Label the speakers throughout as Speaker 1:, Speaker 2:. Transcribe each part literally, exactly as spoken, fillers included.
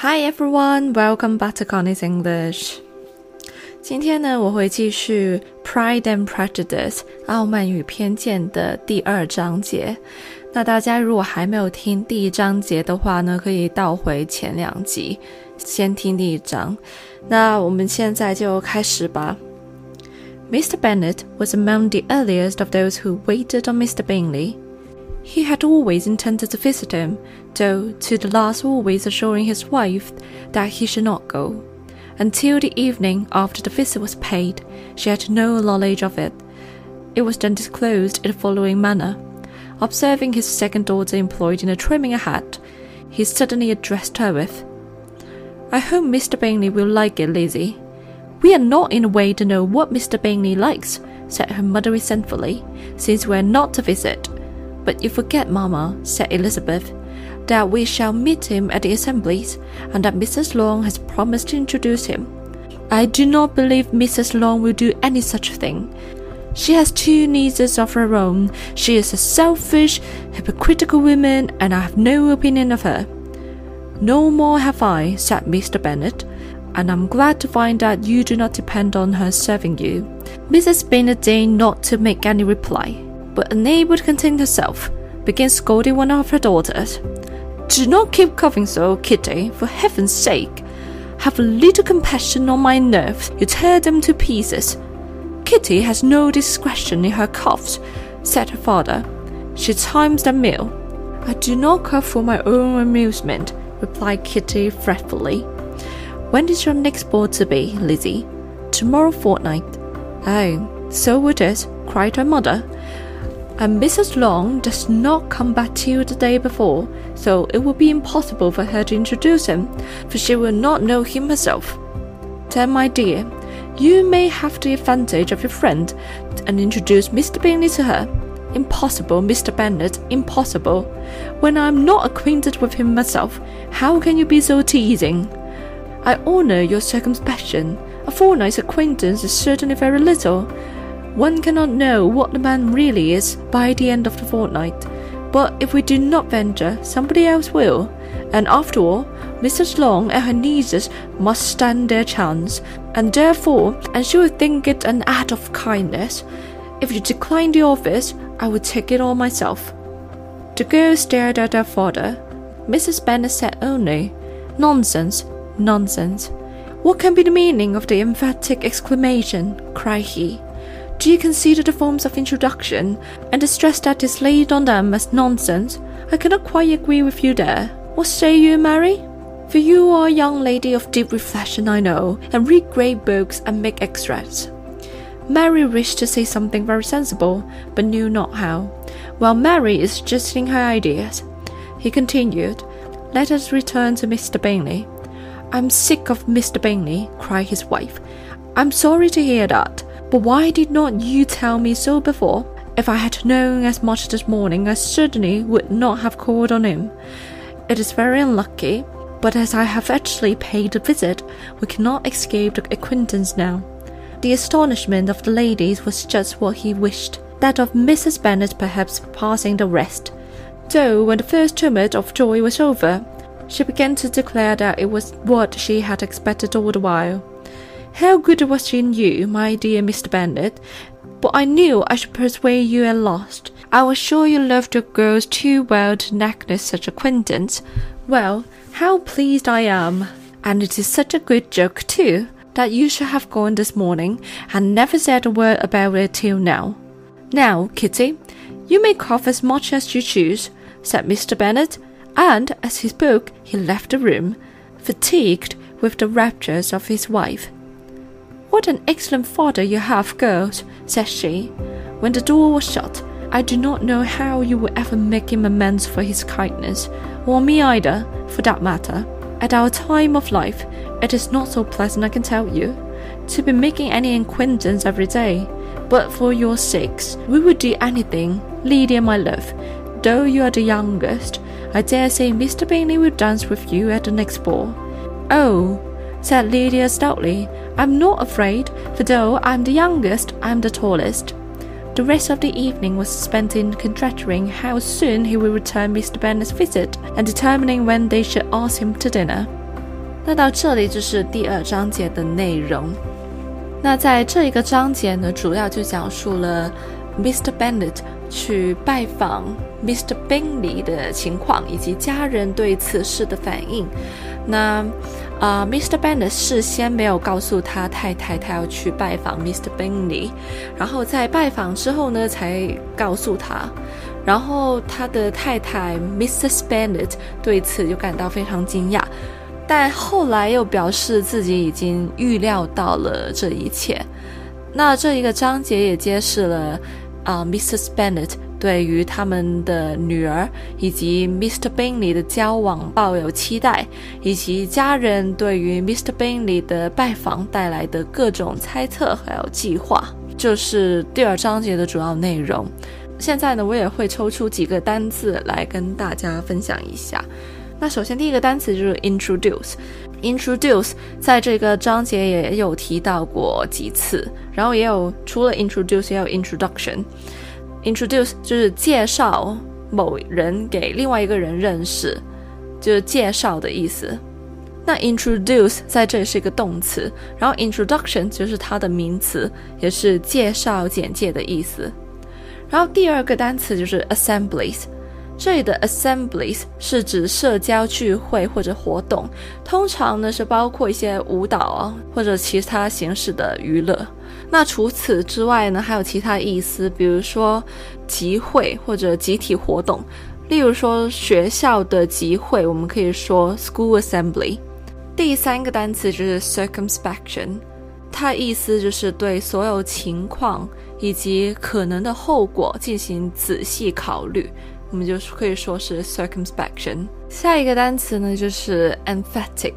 Speaker 1: Hi everyone, welcome back to Connie's English. 今天呢，我会继续 Pride and Prejudice 傲慢与偏见的第二章节。那大家如果还没有听第一章节的话呢，可以倒回前两集，先听第一章。那我们现在就开始吧。Mister Bennet was among the earliest of those who waited on Mister Bingley.He had always intended to visit him, though to the last always assuring his wife that he should not go. Until the evening after the visit was paid, she had no knowledge of it. It was then disclosed in the following manner. Observing his second daughter employed in trimming a hat, he suddenly addressed her with, "I hope Mister Bingley will like it, Lizzie." "We are not in a way to know what Mister Bingley likes," said her mother resentfully, "since we are not to visit."But you forget, Mamma, said Elizabeth, that we shall meet him at the assemblies, and that Missus Long has promised to introduce him. I do not believe Missus Long will do any such thing. She has two nieces of her own. She is a selfish, hypocritical woman, and I have no opinion of her. No more have I, said Mister Bennet, and I'm glad to find that you do not depend on her serving you. Missus Bennet deigned not to make any reply.But unable to contain herself, began scolding one of her daughters. "Do not keep coughing so, Kitty, for heaven's sake. Have a little compassion on my nerves, you tear them to pieces. Kitty has no discretion in her coughs," said her father. "She times them ill." "I do not cough for my own amusement," replied Kitty fretfully. "When is your next ball to be, Lizzie?" "Tomorrow fortnight." "Oh, so it is," cried her mother.And Missus Long does not come back till the day before, so it will be impossible for her to introduce him, for she will not know him herself. Then, my dear, you may have the advantage of your friend, and introduce Mister Bingley to her. Impossible, Mister Bennet, impossible. When I am not acquainted with him myself, how can you be so teasing? I honour your circumspection. A fortnight's acquaintance is certainly very little.One cannot know what the man really is by the end of the fortnight. But if we do not venture, somebody else will. And after all, Missus Long and her nieces must stand their chance, and therefore, and she will think it an act of kindness. If you decline the office, I will take it on myself." The girls stared at their father. Missus Bennet said only, "Nonsense, nonsense." "What can be the meaning of the emphatic exclamation?" cried he.Do you consider the forms of introduction, and the stress that is laid on them as nonsense? I cannot quite agree with you there. What say you, Mary? For you are a young lady of deep reflection, I know, and read great books and make extracts. Mary wished to say something very sensible, but knew not how. While Mary is suggesting her ideas, he continued, "Let us return to Mister Bingley." "I'm sick of Mister Bingley," cried his wife. "I'm sorry to hear that.But why did not you tell me so before? If I had known as much this morning, I certainly would not have called on him. It is very unlucky, but as I have actually paid a visit, we cannot escape the acquaintance now." The astonishment of the ladies was just what he wished, that of Missus Bennet perhaps passing the rest. Though when the first tumult of joy was over, she began to declare that it was what she had expected all the while.How good it was in you, my dear Mister Bennet, but I knew I should persuade you at last. I was sure you loved your girls too well to neglect such acquaintance. Well, how pleased I am, and it is such a good joke too, that you should have gone this morning, and never said a word about it till now. Now, Kitty, you may cough as much as you choose, said Mister Bennet, and as he spoke he left the room, fatigued with the raptures of his wife.What an excellent father you have, girls, said she, when the door was shut. I do not know how you will ever make him amends for his kindness, or me either, for that matter. At our time of life, it is not so pleasant, I can tell you, to be making any acquaintance every day. But for your sakes, we would do anything, Lydia, my love. Though you are the youngest, I dare say Mister Bingley will dance with you at the next ball. Oh, said Lydia stoutly, "I'm not afraid, for though I'm the youngest, I'm the tallest." The rest of the evening was spent in conjecturing how soon he would return Mister Bennet's visit, and determining when they should ask him to dinner. 那到这里就是第二章节的内容。那在这一个章节呢，主要就讲述了 Mister Bennet 去拜访 Mister Bingley 的情况，以及家人对此事的反应。那呃 Mister Bennet 事先没有告诉他太太他要去拜访 Mister Bingley， 然后在拜访之后呢才告诉他，然后他的太太 Missus Bennet 对此就感到非常惊讶，但后来又表示自己已经预料到了这一切。那这一个章节也揭示了、呃、Missus Bennet 对于他们的女儿以及 Mister Bingley 的交往抱有期待，以及家人对于 Mister Bingley 的拜访带来的各种猜测还有计划，就是第二章节的主要内容。现在呢，我也会抽出几个单字来跟大家分享一下。那首先第一个单词就是 introduce introduce 在这个章节也有提到过几次，然后也有除了 introduce 也有 introduction。 introduce 就是介绍某人给另外一个人认识，就是介绍的意思。那 introduce 在这里是一个动词，然后 introduction 就是它的名词，也是介绍简介的意思。然后第二个单词就是 assemblies，这里的 assemblies 是指社交聚会或者活动，通常呢是包括一些舞蹈啊或者其他形式的娱乐。那除此之外呢，还有其他意思，比如说集会或者集体活动，例如说学校的集会，我们可以说 school assembly。 第三个单词就是 circumspection， 它意思就是对所有情况以及可能的后果进行仔细考虑，我们就可以说是 circumspection。 下一个单词呢就是 emphatic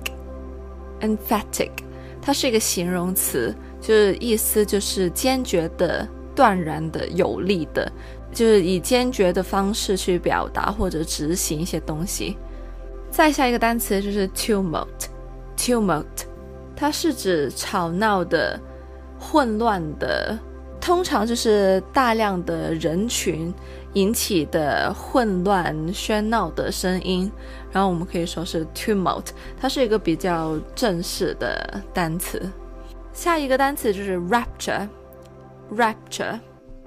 Speaker 1: emphatic 它是一个形容词，就是意思就是坚决的、断然的、有力的，就是以坚决的方式去表达或者执行一些东西。再下一个单词就是 tumult tumult 它是指吵闹的、混乱的，通常就是大量的人群引起的混乱喧闹的声音，然后我们可以说是 tumult， 它是一个比较正式的单词。下一个单词就是 rapture rapture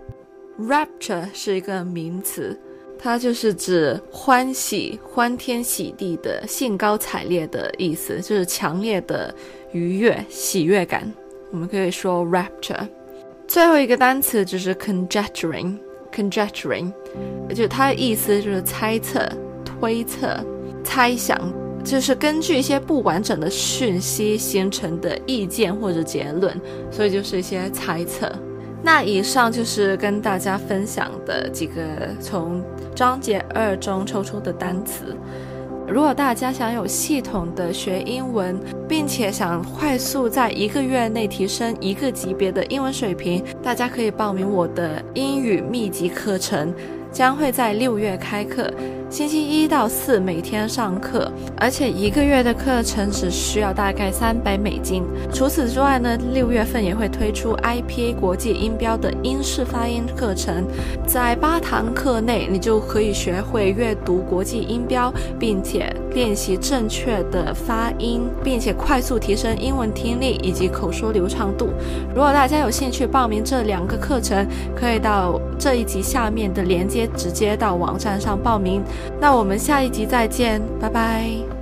Speaker 1: rapture 是一个名词，它就是指欢喜、欢天喜地的、兴高采烈的意思，就是强烈的愉悦、喜悦感，我们可以说 rapture。最后一个单词就是 conjecturing conjecturing 就它的意思就是猜测、推测、猜想，就是根据一些不完整的讯息形成的意见或者结论，所以就是一些猜测。那以上就是跟大家分享的几个从章节二中抽出的单词。如果大家想有系统的学英文，并且想快速在一个月内提升一个级别的英文水平，大家可以报名我的英语密集课程，将会在六月开课，星期一到四每天上课，而且一个月的课程只需要大概三百美金。除此之外呢，六月份也会推出 I P A 国际音标的英式发音课程，在八堂课内你就可以学会阅读国际音标，并且练习正确的发音，并且快速提升英文听力以及口说流畅度。如果大家有兴趣报名这两个课程，可以到这一集下面的连接直接到网站上报名。那我们下一集再见，拜拜。